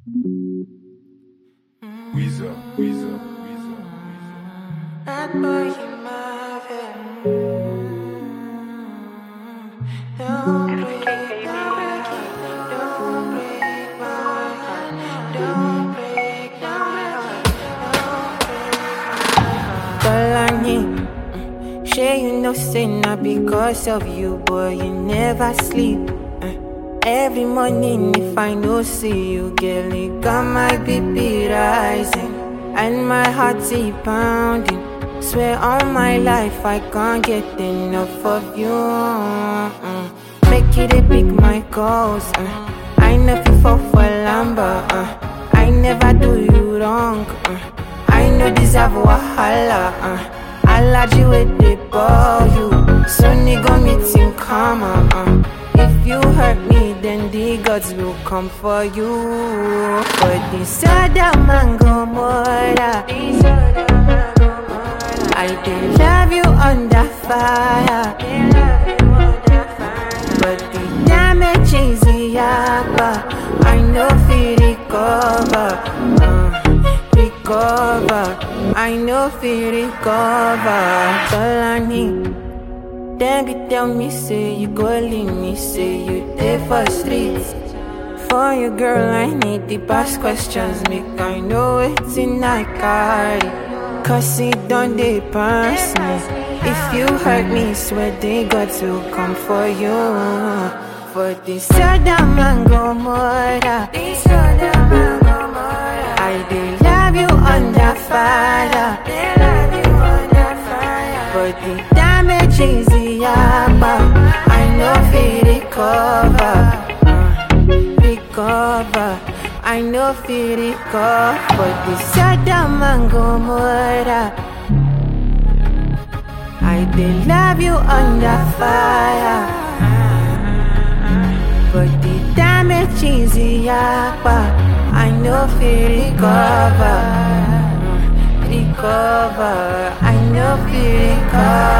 Weezer. That boy in my head. Don't break my heart. Don't break my heart. Don't break my heart. Tolani, sure you know say not because of you, boy, you never sleep. Every morning if I no see you, girl, it got my BP rising and my heart is pounding. Swear on my life I can't get enough of you. Make it a big my goals. I never fall for lumber. I never do you wrong. I know deserve wahala. Allergy with the ball you. So nigga meeting karma. If you hurt me, then the gods will come for you. For this other man go more. I did love you under fire, but the damage is yapa. I know feel recover. I know feel recover. Tolani, then you tell me say you go leave me, say you there for streets. For you girl, I need the past questions, make I know it's in I carry. Cause it don't pass me. If you hurt me, swear they got to come for you. For this other man go more. I did love you under fire, but the damage is yapa. I know feel recover. I know feel recover. But this other man go more. I did love you under fire, but the damage is yapa. I know feel recover. I know feel recover.